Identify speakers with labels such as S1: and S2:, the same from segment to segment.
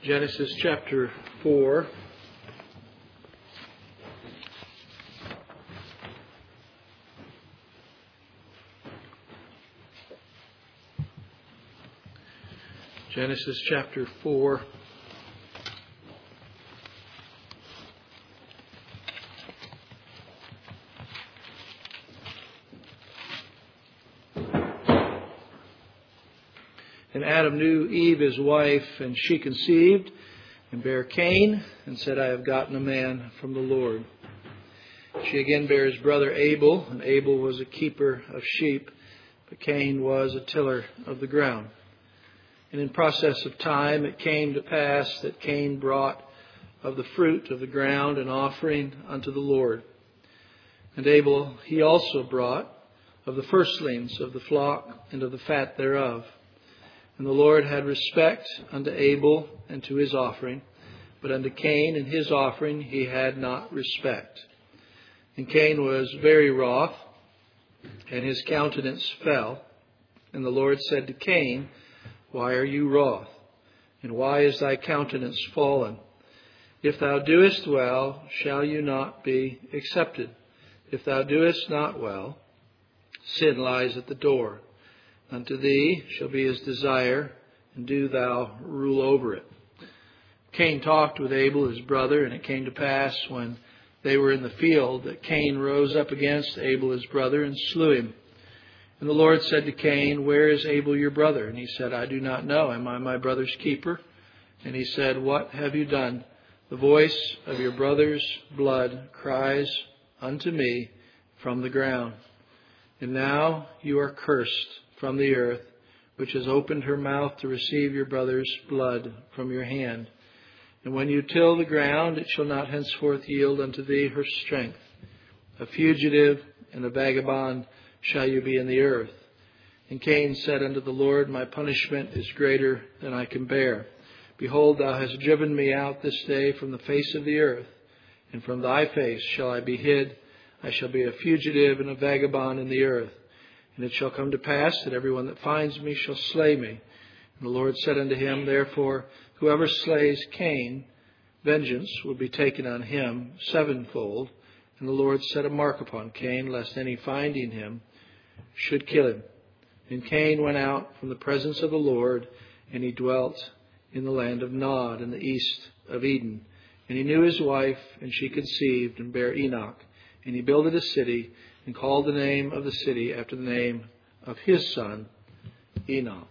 S1: Genesis chapter 4. Genesis chapter 4. And Adam knew Eve his wife, and she conceived and bare Cain, and said, I have gotten a man from the Lord. She again bare his brother Abel, and Abel was a keeper of sheep, but Cain was a tiller of the ground. And in process of time it came to pass that Cain brought of the fruit of the ground an offering unto the Lord. And Abel he also brought of the firstlings of the flock and of the fat thereof. And the Lord had respect unto Abel and to his offering, but unto Cain and his offering he had not respect. And Cain was very wroth, and his countenance fell. And the Lord said to Cain, Why are you wroth? And why is thy countenance fallen? If thou doest well, shall you not be accepted? If thou doest not well, sin lies at the door. Unto thee shall be his desire, and do thou rule over it. Cain talked with Abel his brother, and it came to pass when they were in the field that Cain rose up against Abel his brother and slew him. And the Lord said to Cain, Where is Abel your brother? And he said, I do not know. Am I my brother's keeper? And he said, What have you done? The voice of your brother's blood cries unto me from the ground. And now you are cursed from the earth, which has opened her mouth to receive your brother's blood from your hand. And when you till the ground, it shall not henceforth yield unto thee her strength. A fugitive and a vagabond shall you be in the earth. And Cain said unto the Lord, My punishment is greater than I can bear. Behold, thou hast driven me out this day from the face of the earth, and from thy face shall I be hid. I shall be a fugitive and a vagabond in the earth. And it shall come to pass that everyone that finds me shall slay me. And the Lord said unto him, Therefore, whoever slays Cain, vengeance will be taken on him sevenfold. And the Lord set a mark upon Cain, lest any finding him should kill him. And Cain went out from the presence of the Lord, and he dwelt in the land of Nod, in the east of Eden. And he knew his wife, and she conceived, and bare Enoch. And he builded a city, and called the name of the city after the name of his son, Enoch.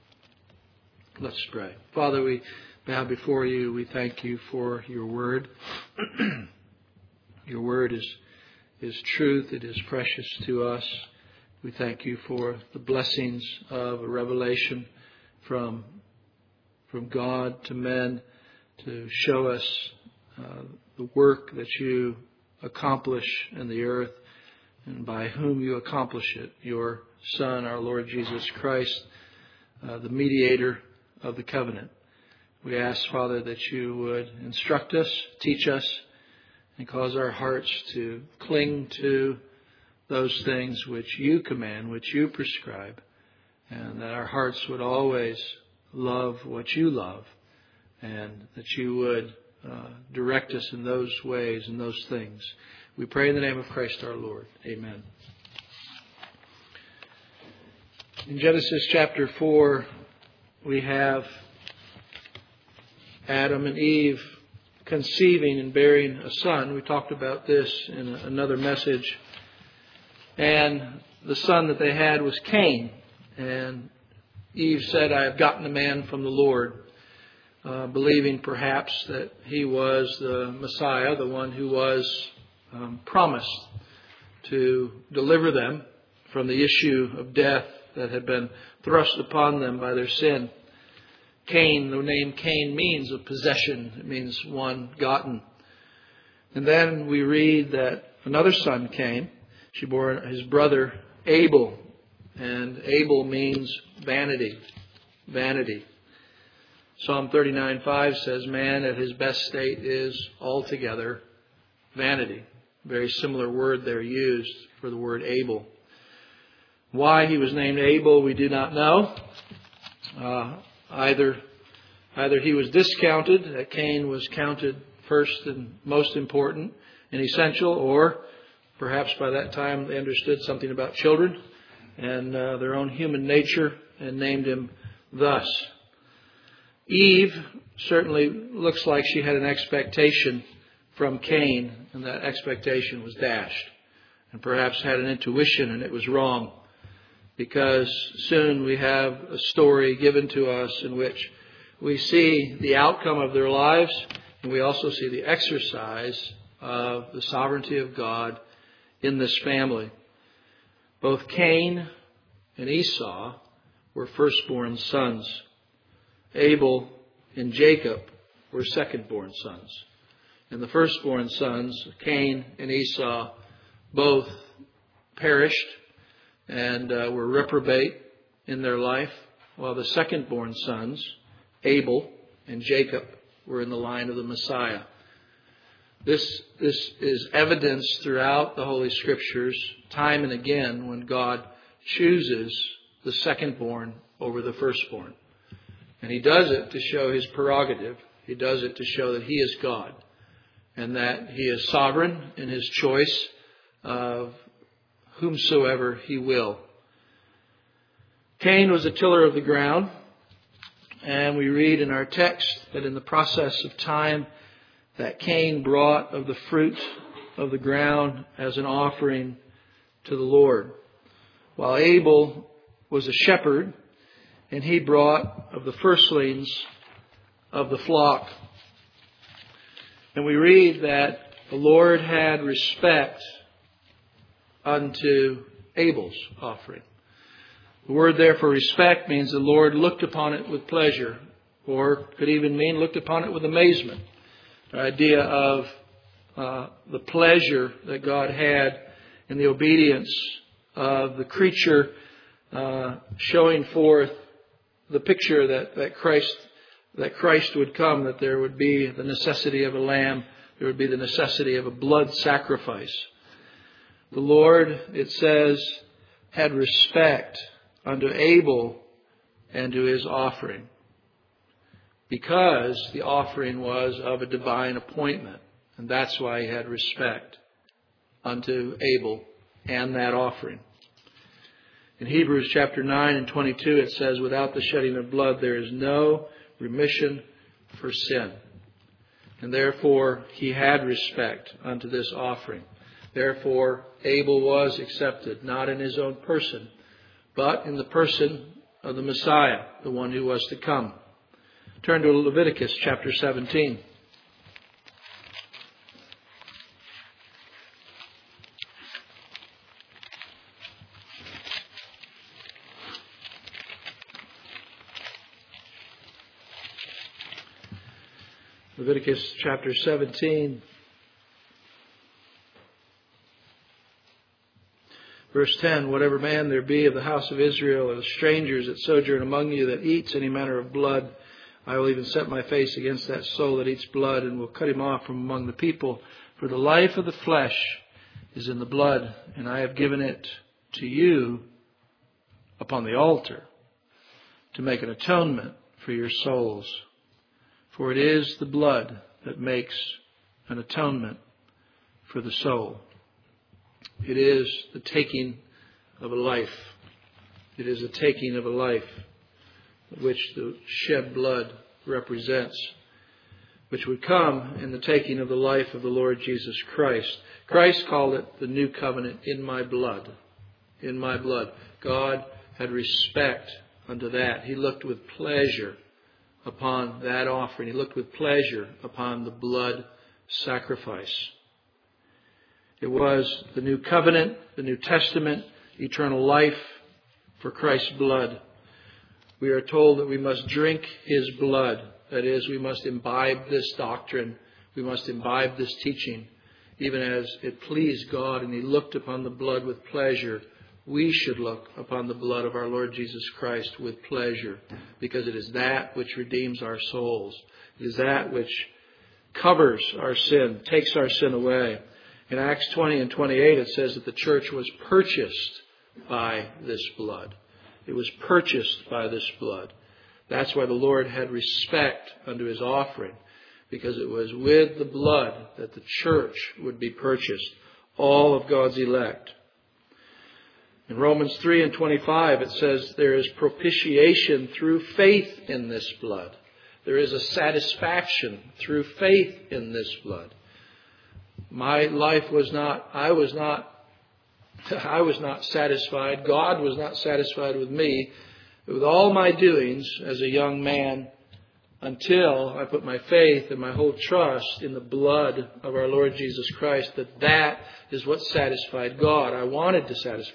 S1: Let's pray. Father, we bow before you. We thank you for your word. Your word is truth. It is precious to us. We thank you for the blessings of a revelation from God to men to show us the work that you accomplish in the earth and by whom you accomplish it, your Son, our Lord Jesus Christ, the mediator of the covenant. We ask, Father, that you would instruct us, teach us, and cause our hearts to cling to those things which you command, which you prescribe, and that our hearts would always love what you love, and that you would direct us in those ways and those things. We pray in the name of Christ our Lord. Amen. In Genesis chapter 4, we have Adam and Eve conceiving and bearing a son. We talked about this in another message. And the son that they had was Cain. And Eve said, I have gotten a man from the Lord, believing perhaps that he was the Messiah, the one who was promised to deliver them from the issue of death that had been thrust upon them by their sin. Cain, the name Cain means a possession. It means one gotten. And then we read that another son came. She bore his brother Abel. And Abel means vanity. Vanity. Psalm 39:5 says, Man at his best state is altogether vanity. Very similar word there used for the word Abel. Why he was named Abel, we do not know. Either Either he was discounted, that Cain was counted first and most important and essential, or perhaps by that time they understood something about children and their own human nature and named him thus. Eve certainly looks like she had an expectation from Cain, and that expectation was dashed, and perhaps had an intuition and it was wrong, because soon we have a story given to us in which we see the outcome of their lives, and we also see the exercise of the sovereignty of God in this family. Both Cain and Esau were firstborn sons. Abel and Jacob were secondborn sons. And the firstborn sons, Cain and Esau, both perished and were reprobate in their life, while the secondborn sons, Abel and Jacob, were in the line of the Messiah. This is evidenced throughout the Holy Scriptures, time and again, when God chooses the secondborn over the firstborn. And He does it to show His prerogative. He does it to show that He is God, and that He is sovereign in His choice of whomsoever He will. Cain was a tiller of the ground, and we read in our text that in the process of time that Cain brought of the fruit of the ground as an offering to the Lord, while Abel was a shepherd, and he brought of the firstlings of the flock. And we read that the Lord had respect unto Abel's offering. The word there for respect means the Lord looked upon it with pleasure, or could even mean looked upon it with amazement. The idea of the pleasure that God had in the obedience of the creature, showing forth the picture that Christ would come, that there would be the necessity of a lamb, there would be the necessity of a blood sacrifice. The Lord, it says, had respect unto Abel and to his offering, because the offering was of a divine appointment. And that's why He had respect unto Abel and that offering. In Hebrews chapter 9 and 22 it says, without the shedding of blood there is no remission for sin. And therefore He had respect unto this offering. Therefore Abel was accepted, not in his own person, but in the person of the Messiah, the one who was to come. Turn to Leviticus chapter 17. Leviticus chapter 17, verse 10, whatever man there be of the house of Israel, or the strangers that sojourn among you, that eats any manner of blood, I will even set my face against that soul that eats blood, and will cut him off from among the people. For the life of the flesh is in the blood, and I have given it to you upon the altar to make an atonement for your souls. For it is the blood that makes an atonement for the soul. It is the taking of a life. It is the taking of a life, which the shed blood represents, which would come in the taking of the life of the Lord Jesus Christ. Christ called it the new covenant in my blood. In my blood. God had respect unto that. He looked with pleasure upon that offering. He looked with pleasure upon the blood sacrifice. It was the new covenant, the New Testament, eternal life for Christ's blood. We are told that we must drink His blood. That is, we must imbibe this doctrine. We must imbibe this teaching. Even as it pleased God and He looked upon the blood with pleasure, we should look upon the blood of our Lord Jesus Christ with pleasure, because it is that which redeems our souls. It is that which covers our sin, takes our sin away. In Acts 20 and 28 it says that the church was purchased by this blood. It was purchased by this blood. That's why the Lord had respect unto his offering, because it was with the blood that the church would be purchased, all of God's elect. In Romans 3:25 it says there is propitiation through faith in this blood. There is a satisfaction through faith in this blood. My life was not, I was not satisfied. God was not satisfied with me, with all my doings as a young man, until I put my faith and my whole trust in the blood of our Lord Jesus Christ, that is what satisfied God. I wanted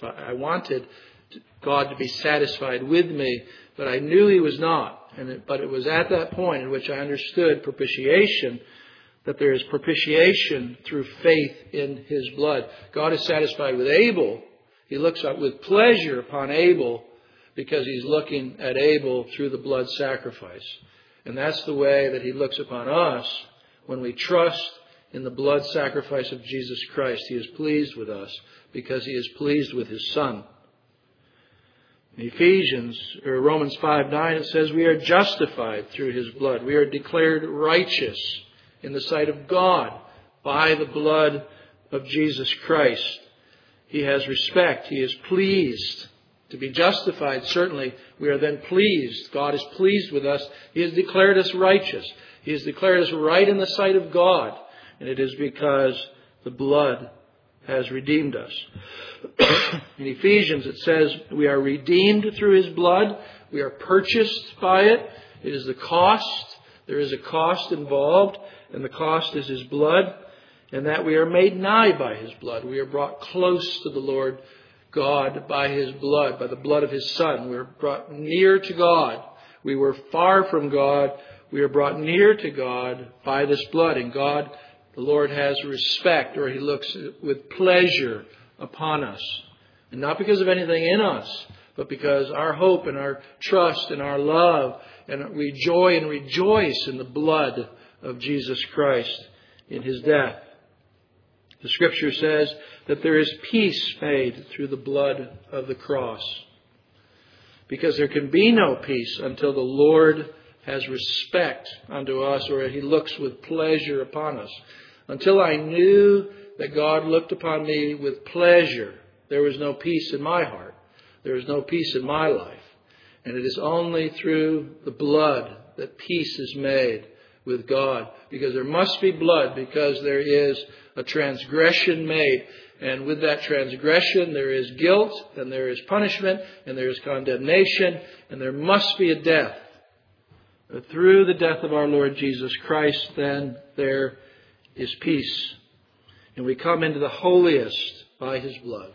S1: God to be satisfied with me, but I knew He was not. But it was at that point in which I understood propitiation, that there is propitiation through faith in His blood. God is satisfied with Abel. He looks up with pleasure upon Abel because He's looking at Abel through the blood sacrifice. And that's the way that He looks upon us when we trust in the blood sacrifice of Jesus Christ. He is pleased with us because He is pleased with His Son. In Romans 5:9, it says we are justified through His blood. We are declared righteous in the sight of God by the blood of Jesus Christ. He has respect. He is pleased. To be justified, certainly, we are then pleased. God is pleased with us. He has declared us righteous. He has declared us right in the sight of God. And it is because the blood has redeemed us. In Ephesians, it says we are redeemed through His blood. We are purchased by it. It is the cost. There is a cost involved, and the cost is His blood. And that we are made nigh by His blood. We are brought close to the Lord God by His blood, by the blood of His Son. We are brought near to God. We were far from God. We are brought near to God by this blood. And God, the Lord, has respect, or He looks with pleasure upon us. And not because of anything in us, but because our hope and our trust and our love, and we joy and rejoice in the blood of Jesus Christ, in His death. The Scripture says that there is peace made through the blood of the cross. Because there can be no peace until the Lord has respect unto us, or He looks with pleasure upon us. Until I knew that God looked upon me with pleasure, there was no peace in my heart. There was no peace in my life. And it is only through the blood that peace is made with God. Because there must be blood, because there is a transgression made. And with that transgression, there is guilt, and there is punishment, and there is condemnation, and there must be a death. But through the death of our Lord Jesus Christ, then there is peace. And we come into the holiest by His blood.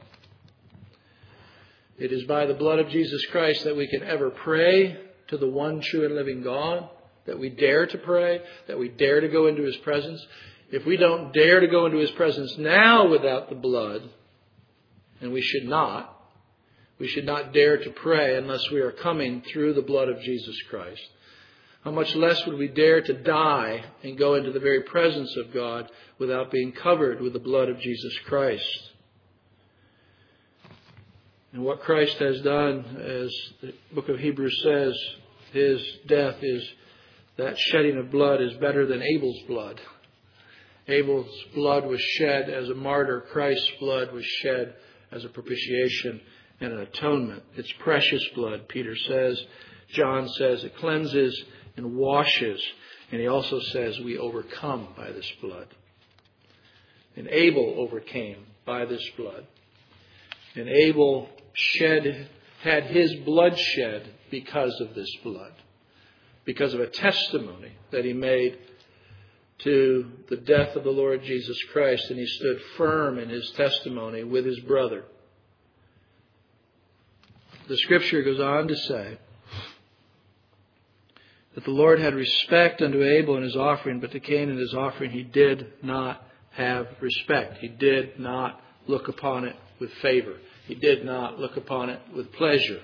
S1: It is by the blood of Jesus Christ that we can ever pray to the one true and living God, that we dare to pray, that we dare to go into His presence. If we don't dare to go into His presence now without the blood, and we should not dare to pray unless we are coming through the blood of Jesus Christ. How much less would we dare to die and go into the very presence of God without being covered with the blood of Jesus Christ? And what Christ has done, as the book of Hebrews says, His death is, that shedding of blood is better than Abel's blood. Abel's blood was shed as a martyr. Christ's blood was shed as a propitiation and an atonement. It's precious blood, Peter says. John says it cleanses and washes. And he also says we overcome by this blood. And Abel overcame by this blood. And Abel had his blood shed because of this blood. Because of a testimony that he made to the death of the Lord Jesus Christ. And he stood firm in his testimony with his brother. The Scripture goes on to say that the Lord had respect unto Abel and his offering, but to Cain and his offering He did not have respect. He did not look upon it with favor. He did not look upon it with pleasure.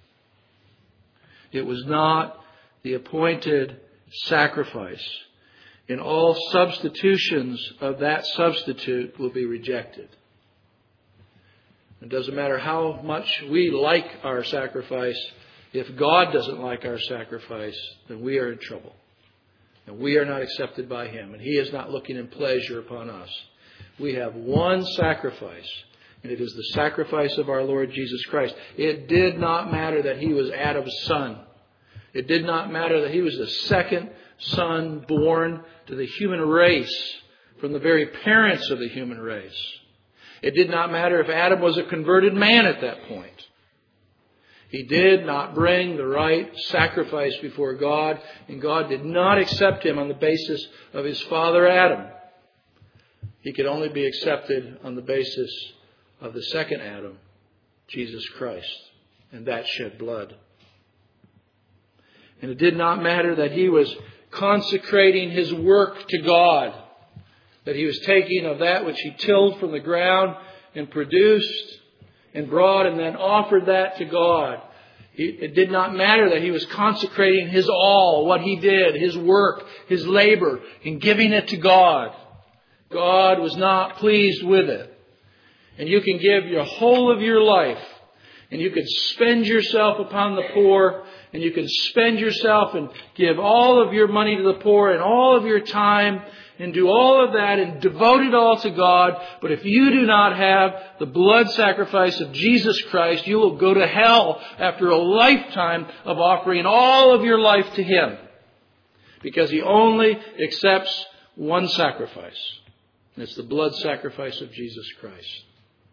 S1: It was not the appointed sacrifice. And all substitutions of that substitute will be rejected. It doesn't matter how much we like our sacrifice, If God doesn't like our sacrifice, then we are in trouble. And we are not accepted by Him. And He is not looking in pleasure upon us. We have one sacrifice. And it is the sacrifice of our Lord Jesus Christ. It did not matter that He was Adam's son. It did not matter that He was the second son born to the human race from the very parents of the human race. It did not matter if Adam was a converted man at that point. He did not bring the right sacrifice before God, and God did not accept him on the basis of his father Adam. He could only be accepted on the basis of the second Adam, Jesus Christ, and that shed blood. And it did not matter that he was consecrating his work to God, that he was taking of that which he tilled from the ground and produced and brought and then offered that to God. It did not matter that he was consecrating his all, what he did, his work, his labor, and giving it to God. God was not pleased with it. And you can give your whole of your life, and you can spend yourself upon the poor, and you can spend yourself and give all of your money to the poor and all of your time and do all of that and devote it all to God. But if you do not have the blood sacrifice of Jesus Christ, you will go to hell after a lifetime of offering all of your life to Him. Because He only accepts one sacrifice. And it's the blood sacrifice of Jesus Christ.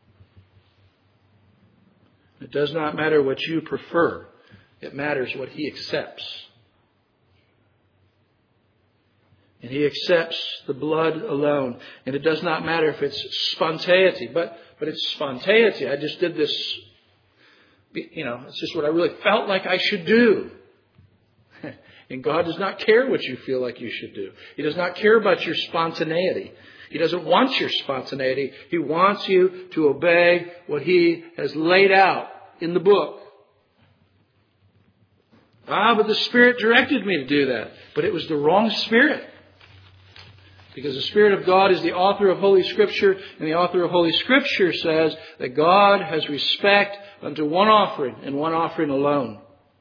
S1: It does not matter what you prefer. It matters what He accepts. And He accepts the blood alone. And it does not matter if it's spontaneity. But it's spontaneity. I just did this, it's just what I really felt like I should do. And God does not care what you feel like you should do. He does not care about your spontaneity. He doesn't want your spontaneity. He wants you to obey what He has laid out in the book. But the Spirit directed me to do that. But it was the wrong Spirit. Because the Spirit of God is the author of Holy Scripture, and the author of Holy Scripture says that God has respect unto one offering, and one offering alone.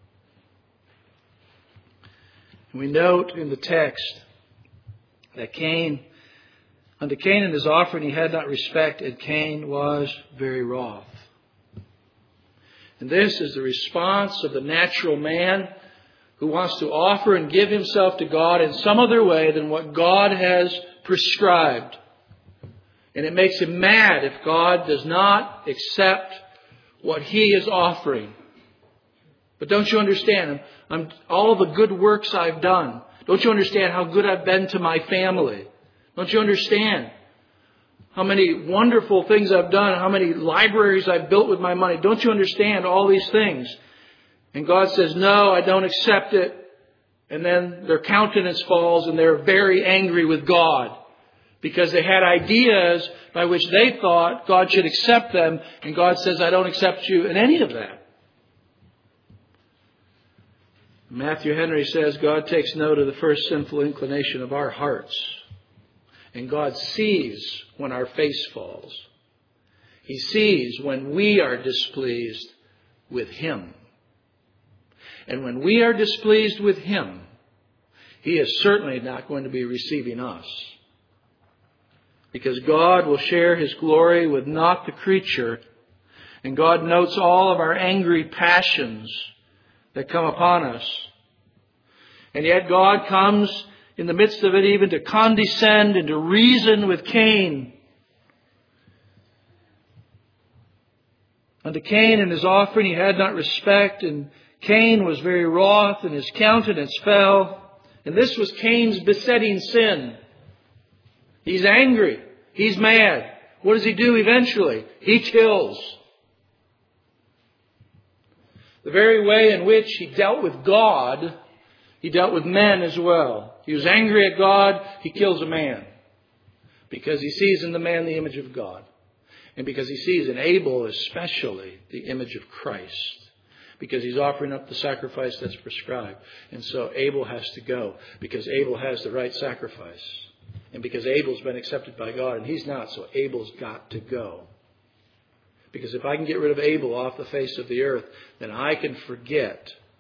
S1: And we note in the text that unto Cain and his offering he had not respect, and Cain was very wroth. And this is the response of the natural man who wants to offer and give himself to God in some other way than what God has prescribed. And it makes him mad if God does not accept what he is offering. But don't you understand? All the good works I've done. Don't you understand how good I've been to my family? Don't you understand how many wonderful things I've done? How many libraries I've built with my money? Don't you understand all these things? And God says, no, I don't accept it. And then their countenance falls and they're very angry with God. Because they had ideas by which they thought God should accept them. And God says, I don't accept you in any of that. Matthew Henry says, God takes note of the first sinful inclination of our hearts. And God sees when our face falls. He sees when we are displeased with Him. And when we are displeased with Him, He is certainly not going to be receiving us. Because God will share His glory with not the creature. And God notes all of our angry passions that come upon us. And yet God comes in the midst of it even to condescend and to reason with Cain. Unto Cain and his offering he had not respect, and Cain was very wroth, and his countenance fell. And this was Cain's besetting sin. He's angry. He's mad. What does he do eventually? He kills. The very way in which he dealt with God, he dealt with men as well. He was angry at God, he kills a man. Because he sees in the man the image of God. And because he sees in Abel especially the image of Christ. Because he's offering up the sacrifice that's prescribed. And so Abel has to go. Because Abel has the right sacrifice. And because Abel's been accepted by God and he's not, so Abel's got to go. Because if I can get rid of Abel off the face of the earth, then I can forget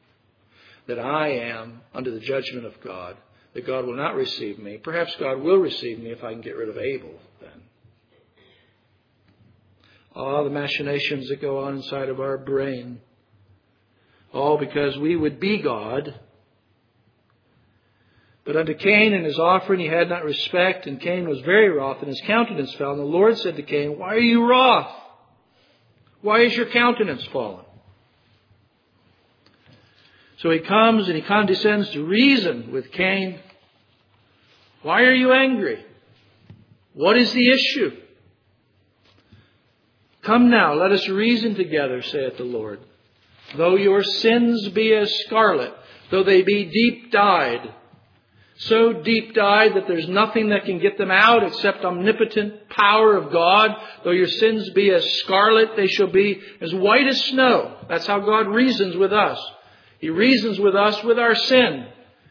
S1: that I am under the judgment of God, that God will not receive me. Perhaps God will receive me if I can get rid of Abel then. All the machinations that go on inside of our brain. All because we would be God. But unto Cain and his offering he had not respect, and Cain was very wroth, and his countenance fell. And the Lord said to Cain, Why are you wroth? Why is your countenance fallen? So he comes and he condescends to reason with Cain. Why are you angry? What is the issue? Come now, let us reason together, saith the Lord. Though your sins be as scarlet, though they be deep dyed, so deep dyed that there's nothing that can get them out except omnipotent power of God. Though your sins be as scarlet, they shall be as white as snow. That's how God reasons with us. He reasons with us with our sin.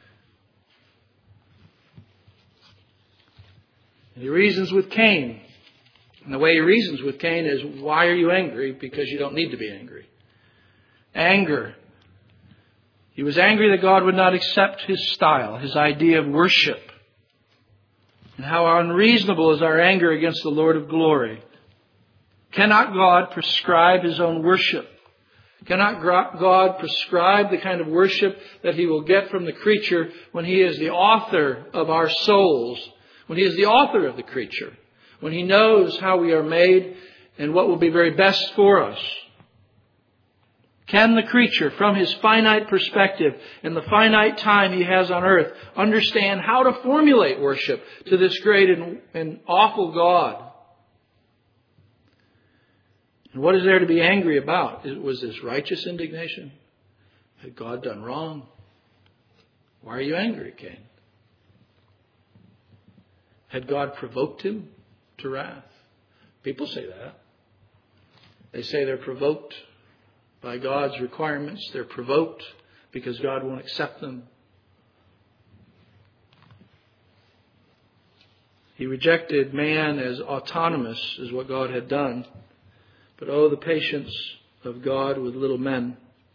S1: And he reasons with Cain. And the way he reasons with Cain is, why are you angry? Because you don't need to be angry. Anger. He was angry that God would not accept his style, his idea of worship. And how unreasonable is our anger against the Lord of glory. Cannot God prescribe his own worship? Cannot God prescribe the kind of worship that he will get from the creature when he is the author of our souls? When he is the author of the creature? When he knows how we are made and what will be very best for us? Can the creature, from his finite perspective and the finite time he has on earth, understand how to formulate worship to this great and awful God? And what is there to be angry about? Was this righteous indignation? Had God done wrong? Why are you angry, Cain? Had God provoked him to wrath? People say that. They say they're provoked by God's requirements. They're provoked because God won't accept them. He rejected man as autonomous, is what God had done. But oh, the patience of God with little men.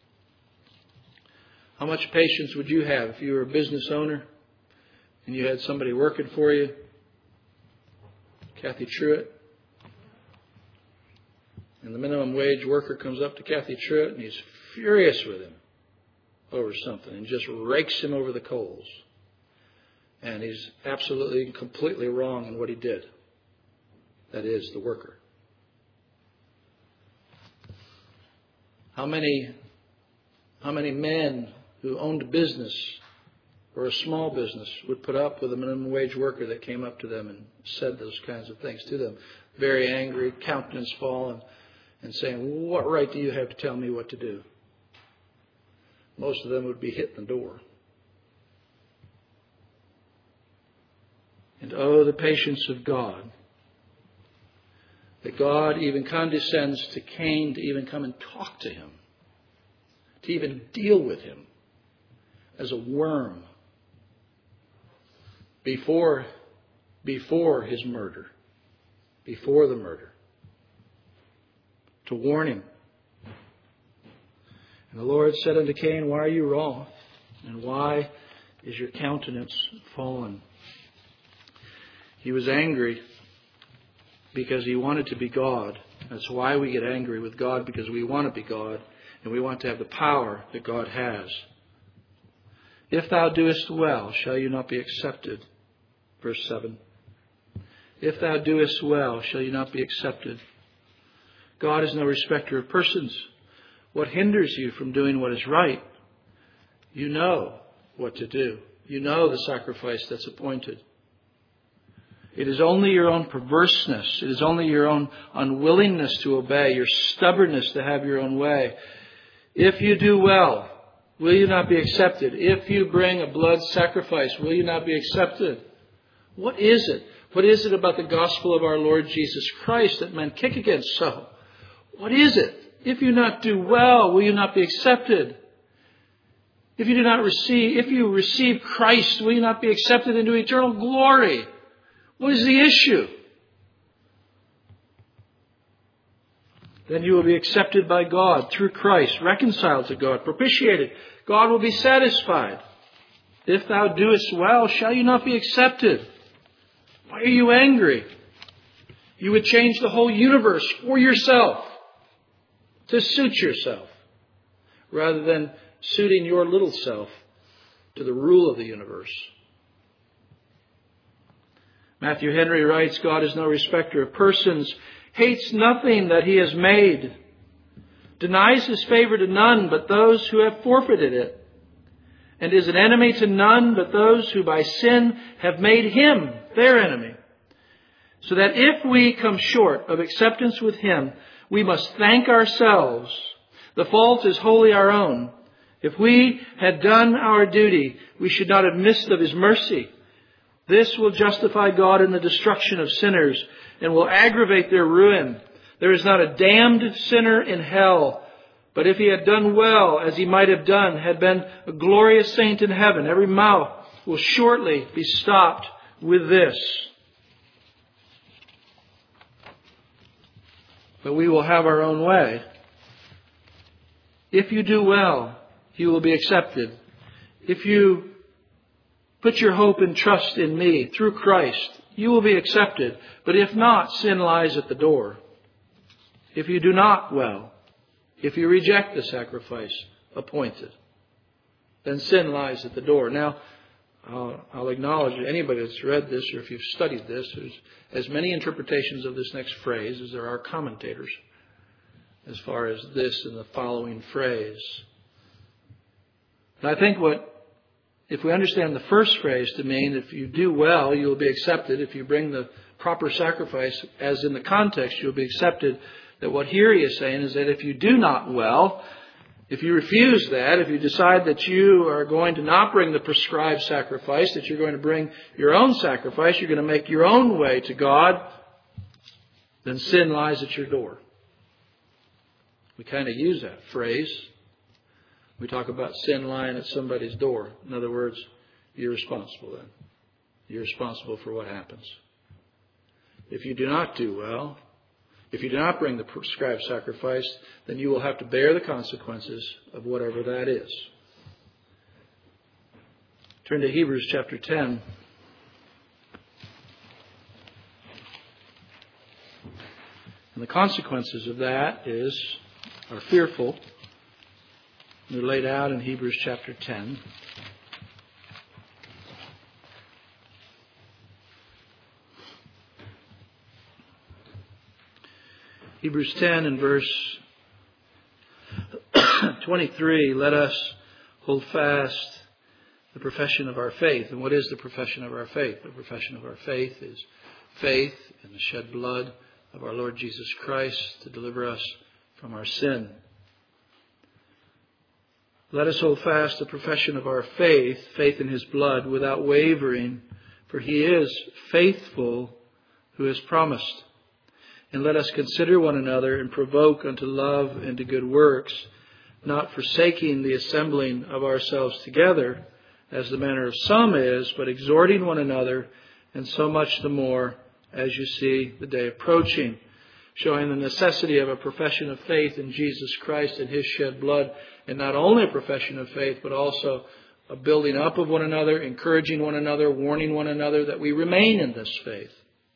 S1: How much patience would you have if you were a business owner and you had somebody working for you? Kathy Truitt. And the minimum wage worker comes up to Kathy Truitt and he's furious with him over something and just rakes him over the coals. And he's absolutely and completely wrong in what he did. That is, the worker. How many men who owned a business or a small business would put up with a minimum wage worker that came up to them and said those kinds of things to them? Very angry, countenance fallen, and saying, what right do you have to tell me what to do? Most of them would be hitting the door. And oh, the patience of God. That God even condescends to Cain to even come and talk to him. To even deal with him as a worm. Before his murder. Before the murder. To warn him. And the Lord said unto Cain, Why are you wroth? And why is your countenance fallen? He was angry because he wanted to be God. That's why we get angry with God, because we want to be God and we want to have the power that God has. If thou doest well, shall you not be accepted? Verse 7. If thou doest well, shall you not be accepted? God is no respecter of persons. What hinders you from doing what is right? You know what to do. You know the sacrifice that's appointed. It is only your own perverseness. It is only your own unwillingness to obey, your stubbornness to have your own way. If you do well, will you not be accepted? If you bring a blood sacrifice, will you not be accepted? What is it? What is it about the gospel of our Lord Jesus Christ that men kick against so? What is it? If you not do well, will you not be accepted? If you receive Christ, will you not be accepted into eternal glory? What is the issue? Then you will be accepted by God through Christ, reconciled to God, propitiated, God will be satisfied. If thou doest well, shall you not be accepted? Why are you angry? You would change the whole universe for yourself, to suit yourself, rather than suiting your little self to the rule of the universe. Matthew Henry writes, God is no respecter of persons, hates nothing that He has made, denies His favor to none but those who have forfeited it, and is an enemy to none but those who by sin have made Him their enemy. So that if we come short of acceptance with Him, we must thank ourselves. The fault is wholly our own. If we had done our duty, we should not have missed of His mercy. This will justify God in the destruction of sinners and will aggravate their ruin. There is not a damned sinner in hell. But if he had done well, as he might have done, had been a glorious saint in heaven, every mouth will shortly be stopped with this. But we will have our own way. If you do well, you will be accepted. If you put your hope and trust in me through Christ, you will be accepted. But if not, sin lies at the door. If you do not well, if you reject the sacrifice appointed, then sin lies at the door. Now, I'll acknowledge that anybody that's read this, or if you've studied this, there's as many interpretations of this next phrase as there are commentators as far as this and the following phrase. And I think if we understand the first phrase to mean if you do well, you'll be accepted. If you bring the proper sacrifice, as in the context, you'll be accepted. That what here he is saying is that if you do not well, if you refuse that, if you decide that you are going to not bring the prescribed sacrifice, that you're going to bring your own sacrifice, you're going to make your own way to God, then sin lies at your door. We kind of use that phrase. We talk about sin lying at somebody's door. In other words, you're responsible then. You're responsible for what happens. If you do not do well, if you do not bring the prescribed sacrifice, then you will have to bear the consequences of whatever that is. Turn to Hebrews chapter 10. And the consequences of that are fearful. They're laid out in Hebrews chapter 10. Hebrews 10 and verse 23, let us hold fast the profession of our faith. And what is the profession of our faith? The profession of our faith is faith in the shed blood of our Lord Jesus Christ to deliver us from our sin. Let us hold fast the profession of our faith, faith in His blood, without wavering, for He is faithful who has promised. And let us consider one another and provoke unto love and to good works, not forsaking the assembling of ourselves together, as the manner of some is, but exhorting one another, and so much the more as you see the day approaching. Showing the necessity of a profession of faith in Jesus Christ and His shed blood, and not only a profession of faith, but also a building up of one another, encouraging one another, warning one another that we remain in this faith.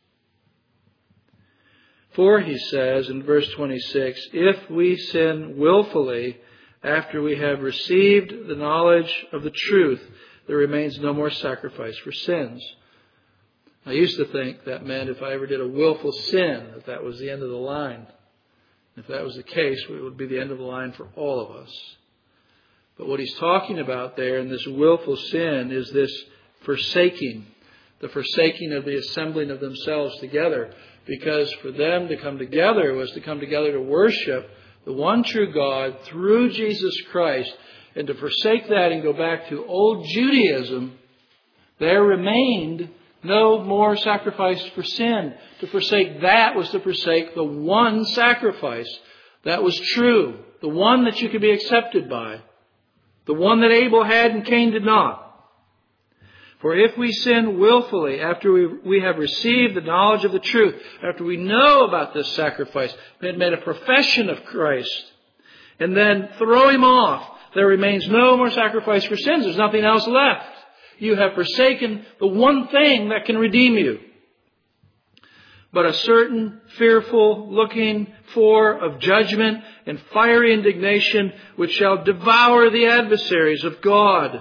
S1: For, he says in verse 26, if we sin willfully after we have received the knowledge of the truth, there remains no more sacrifice for sins. I used to think that meant if I ever did a willful sin, that was the end of the line. If that was the case, it would be the end of the line for all of us. But what he's talking about there in this willful sin is this forsaking, the forsaking of the assembling of themselves together. Because for them to come together was to come together to worship the one true God through Jesus Christ. And to forsake that and go back to old Judaism, there remained no more sacrifice for sin. To forsake that was to forsake the one sacrifice that was true. The one that you could be accepted by. The one that Abel had and Cain did not. For if we sin willfully after we have received the knowledge of the truth, after we know about this sacrifice, we had made a profession of Christ, and then throw Him off, there remains no more sacrifice for sins. There's nothing else left. You have forsaken the one thing that can redeem you. But a certain fearful looking for of judgment and fiery indignation which shall devour the adversaries of God.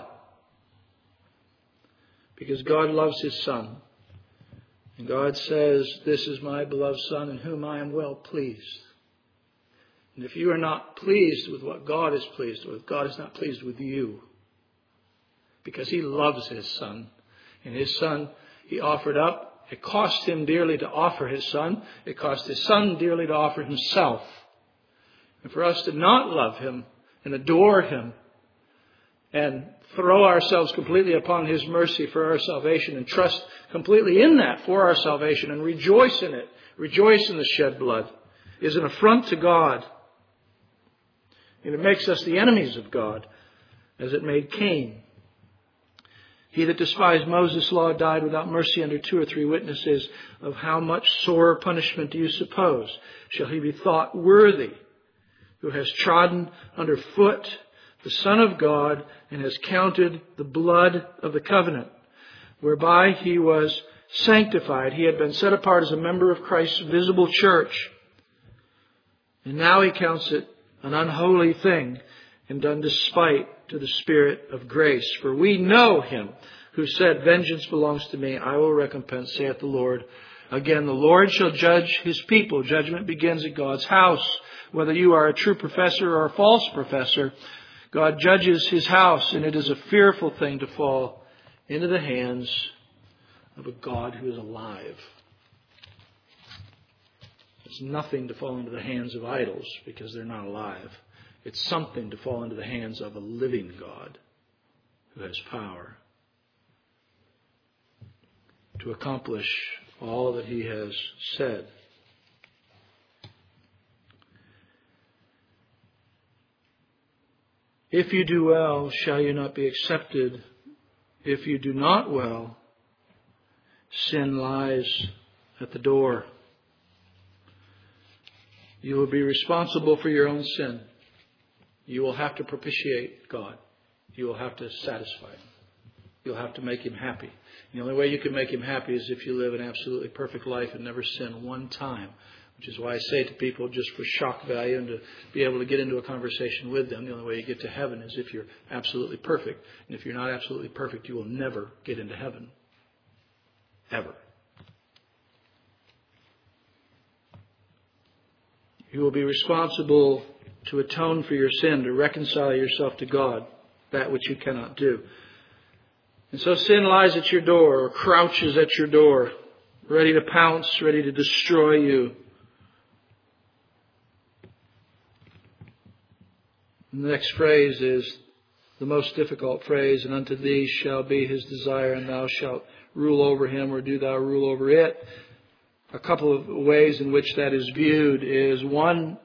S1: Because God loves His Son. And God says, "This is my beloved Son in whom I am well pleased." And if you are not pleased with what God is pleased with, God is not pleased with you. Because He loves His Son. And His Son He offered up. It cost Him dearly to offer His Son. It cost His Son dearly to offer Himself. And for us to not love Him and adore Him and throw ourselves completely upon His mercy for our salvation and trust completely in that for our salvation and rejoice in it, rejoice in the shed blood, is an affront to God. And it makes us the enemies of God, as it made Cain. He that despised Moses' law died without mercy under 2 or 3 witnesses. Of how much sorer punishment do you suppose shall he be thought worthy, who has trodden under foot the Son of God and has counted the blood of the covenant, whereby he was sanctified. He had been set apart as a member of Christ's visible church. And now he counts it an unholy thing and done despite to the Spirit of grace. For we know Him who said, "Vengeance belongs to me, I will recompense, saith the Lord." Again, the Lord shall judge His people. Judgment begins at God's house. Whether you are a true professor or a false professor, God judges His house, and it is a fearful thing to fall into the hands of a God who is alive. It's nothing to fall into the hands of idols because they're not alive. It's something to fall into the hands of a living God who has power to accomplish all that He has said. If you do well, shall you not be accepted? If you do not well, sin lies at the door. You will be responsible for your own sin. You will have to propitiate God. You will have to satisfy Him. You'll have to make Him happy. The only way you can make Him happy is if you live an absolutely perfect life and never sin one time. Which is why I say to people, just for shock value and to be able to get into a conversation with them, the only way you get to heaven is if you're absolutely perfect. And if you're not absolutely perfect, you will never get into heaven. Ever. You will be responsible to atone for your sin, to reconcile yourself to God, that which you cannot do. And so sin lies at your door, or crouches at your door, ready to pounce, ready to destroy you. And the next phrase is the most difficult phrase, "And unto thee shall be his desire, and thou shalt rule over him," or "do thou rule over it." A couple of ways in which that is viewed is one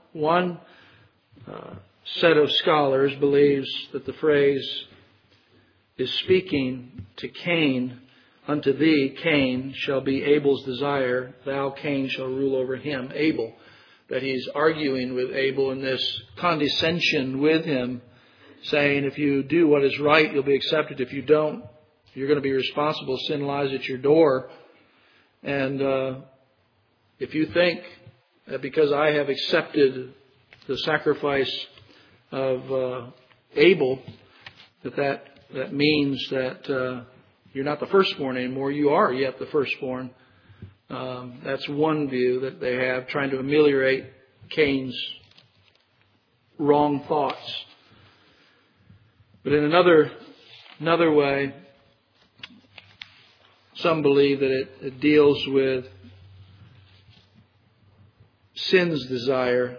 S1: set of scholars believes that the phrase is speaking to Cain. "Unto thee, Cain, shall be Abel's desire. Thou, Cain, shall rule over him." Abel. That he's arguing with Abel in this condescension with him, saying if you do what is right, you'll be accepted. If you don't, you're going to be responsible. Sin lies at your door. And if you think that because I have accepted the sacrifice of Abel, that means that you're not the firstborn anymore, you are yet the firstborn. That's one view that they have, trying to ameliorate Cain's wrong thoughts. But in another way, some believe that it deals with sin's desire.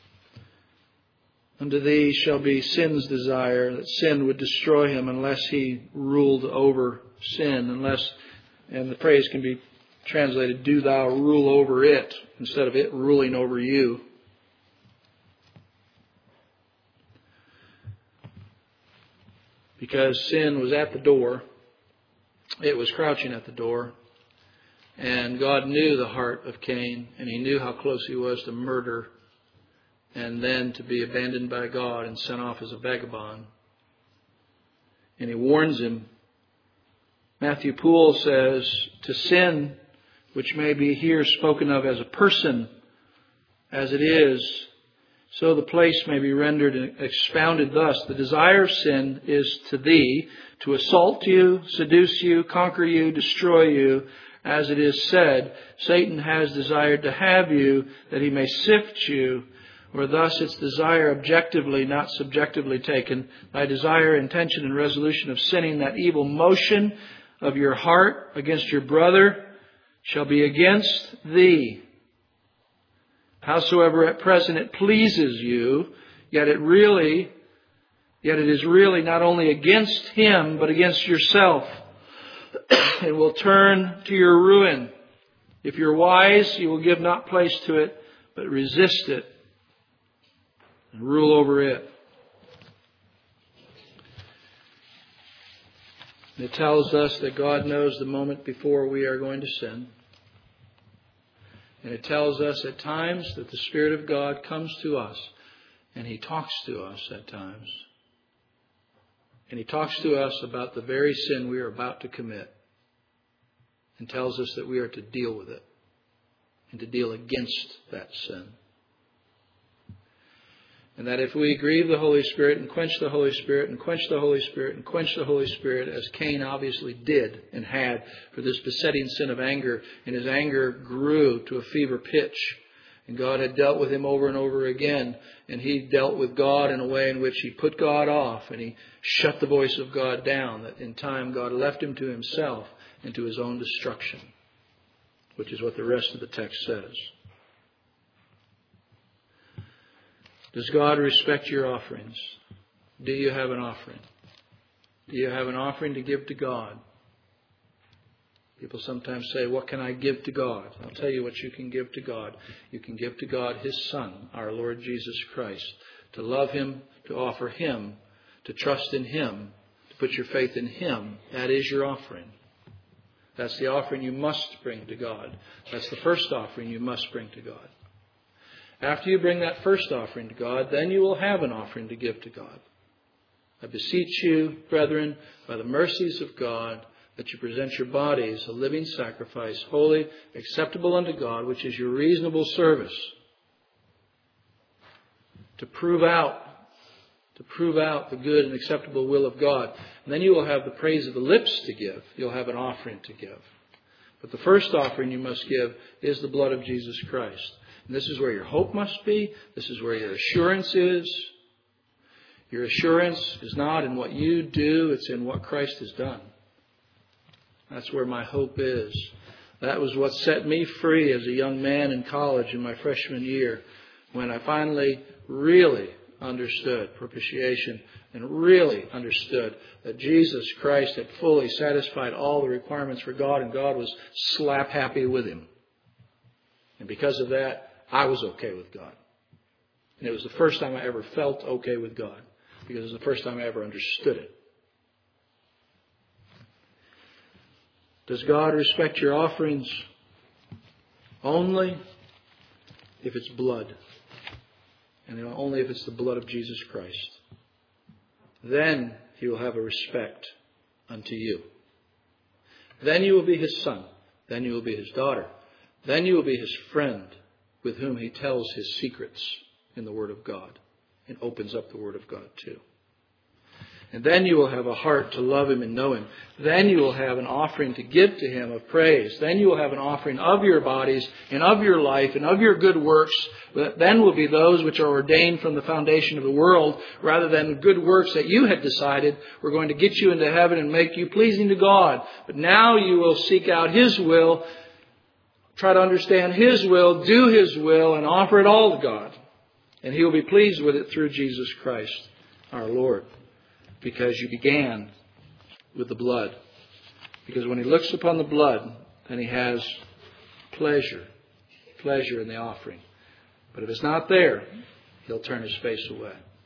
S1: Unto thee shall be sin's desire, that sin would destroy him unless he ruled over sin, and the phrase can be translated, "do thou rule over it," instead of it ruling over you. Because sin was at the door. It was crouching at the door. And God knew the heart of Cain, and He knew how close he was to murder and then to be abandoned by God and sent off as a vagabond. And he warns him. Matthew Poole says, to sin, which may be here spoken of as a person, as it is, so the place may be rendered and expounded thus. The desire of sin is to thee, to assault you, seduce you, conquer you, destroy you. As it is said, Satan has desired to have you, that he may sift you. Or thus its desire objectively, not subjectively taken. Thy desire, intention, and resolution of sinning, that evil motion of your heart against your brother, shall be against thee. Howsoever at present it pleases you, yet it is really not only against him, but against yourself. It will turn to your ruin. If you're wise, you will give not place to it, but resist it and rule over it. It tells us that God knows the moment before we are going to sin. And it tells us at times that the Spirit of God comes to us and He talks to us at times. And He talks to us about the very sin we are about to commit and tells us that we are to deal with it and to deal against that sin. And that if we grieve the Holy Spirit and quench the Holy Spirit and quench the Holy Spirit and quench the Holy Spirit, as Cain obviously did and had for this besetting sin of anger, and his anger grew to a fever pitch, and God had dealt with him over and over again, and he dealt with God in a way in which he put God off and he shut the voice of God down, that in time God left him to himself and to his own destruction, which is what the rest of the text says. Does God respect your offerings? Do you have an offering? Do you have an offering to give to God? People sometimes say, what can I give to God? I'll tell you what you can give to God. You can give to God His Son, our Lord Jesus Christ. To love Him, to offer Him, to trust in Him, to put your faith in Him. That is your offering. That's the offering you must bring to God. That's the first offering you must bring to God. After you bring that first offering to God, then you will have an offering to give to God. I beseech you, brethren, by the mercies of God, that you present your bodies a living sacrifice, holy, acceptable unto God, which is your reasonable service. To prove out the good and acceptable will of God. And then you will have the praise of the lips to give. You'll have an offering to give. But the first offering you must give is the blood of Jesus Christ. And this is where your hope must be. This is where your assurance is. Your assurance is not in what you do. It's in what Christ has done. That's where my hope is. That was what set me free as a young man in college in my freshman year, when I finally really understood propitiation and really understood that Jesus Christ had fully satisfied all the requirements for God, and God was slap happy with him. And because of that, I was okay with God. And it was the first time I ever felt okay with God, because it was the first time I ever understood it. Does God respect your offerings? Only if it's blood. And only if it's the blood of Jesus Christ. Then He will have a respect unto you. Then you will be His son. Then you will be His daughter. Then you will be His friend, with whom He tells His secrets in the Word of God and opens up the Word of God too. And then you will have a heart to love Him and know Him. Then you will have an offering to give to Him of praise. Then you will have an offering of your bodies and of your life and of your good works. That then will be those which are ordained from the foundation of the world, rather than good works that you had decided were going to get you into heaven and make you pleasing to God. But now you will seek out His will, try to understand His will, do His will, and offer it all to God. And He will be pleased with it through Jesus Christ, our Lord. Because you began with the blood. Because when He looks upon the blood, then He has pleasure in the offering. But if it's not there, He'll turn His face away.